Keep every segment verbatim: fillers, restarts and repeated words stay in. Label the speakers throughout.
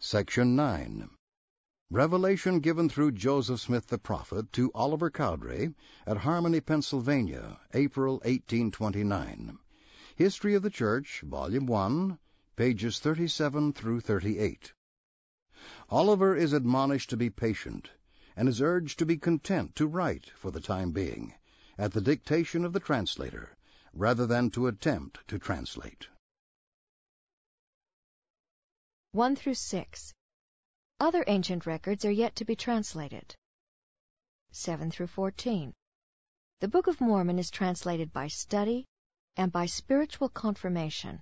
Speaker 1: Section nine. Revelation given through Joseph Smith the prophet to Oliver Cowdery at Harmony, Pennsylvania, April eighteen twenty-nine. History of the Church, Volume one, pages thirty-seven through thirty-eight. Oliver is admonished to be patient, and is urged to be content to write for the time being, at the dictation of the translator, rather than to attempt to translate.
Speaker 2: one through six. Other ancient records are yet to be translated. seven through fourteen. The Book of Mormon is translated by study and by spiritual confirmation.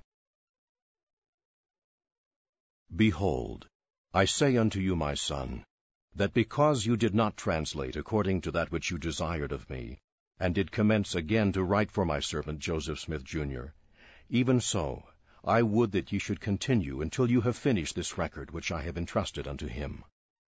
Speaker 3: Behold, I say unto you, my son, that because you did not translate according to that which you desired of me, and did commence again to write for my servant Joseph Smith, Junior, even so I would that ye should continue until you have finished this record which I have entrusted unto him.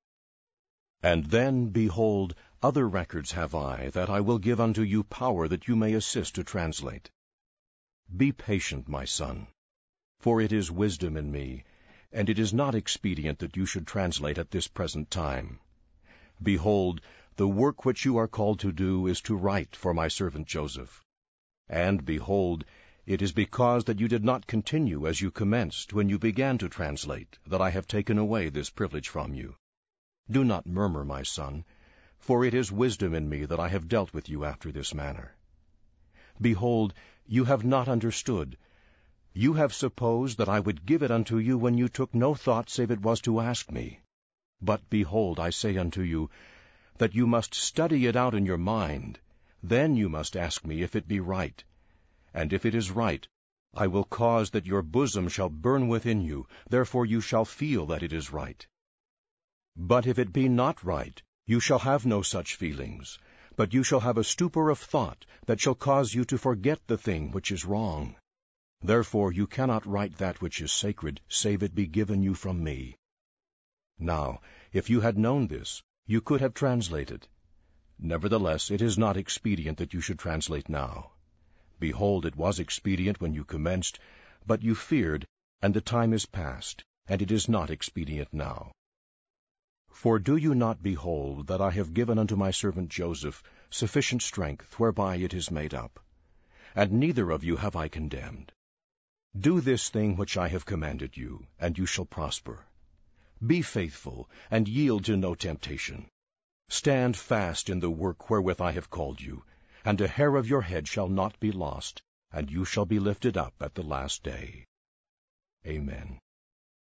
Speaker 3: And then, behold, other records have I, that I will give unto you power that you may assist to translate. Be patient, my son, for it is wisdom in me, and it is not expedient that you should translate at this present time. Behold, the work which you are called to do is to write for my servant Joseph. And, behold, it is because that you did not continue as you commenced when you began to translate, that I have taken away this privilege from you. Do not murmur, my son, for it is wisdom in me that I have dealt with you after this manner. Behold, you have not understood. You have supposed that I would give it unto you when you took no thought save it was to ask me. But behold, I say unto you, that you must study it out in your mind. Then you must ask me if it be right. And if it is right, I will cause that your bosom shall burn within you, therefore you shall feel that it is right. But if it be not right, you shall have no such feelings, but you shall have a stupor of thought that shall cause you to forget the thing which is wrong. Therefore you cannot write that which is sacred, save it be given you from me. Now, if you had known this, you could have translated. Nevertheless, it is not expedient that you should translate now. Behold, it was expedient when you commenced, but you feared, and the time is past, and it is not expedient now. For do you not behold that I have given unto my servant Joseph sufficient strength whereby it is made up? And neither of you have I condemned. Do this thing which I have commanded you, and you shall prosper. Be faithful, and yield to no temptation. Stand fast in the work wherewith I have called you, and a hair of your head shall not be lost, and you shall be lifted up at the last day. Amen.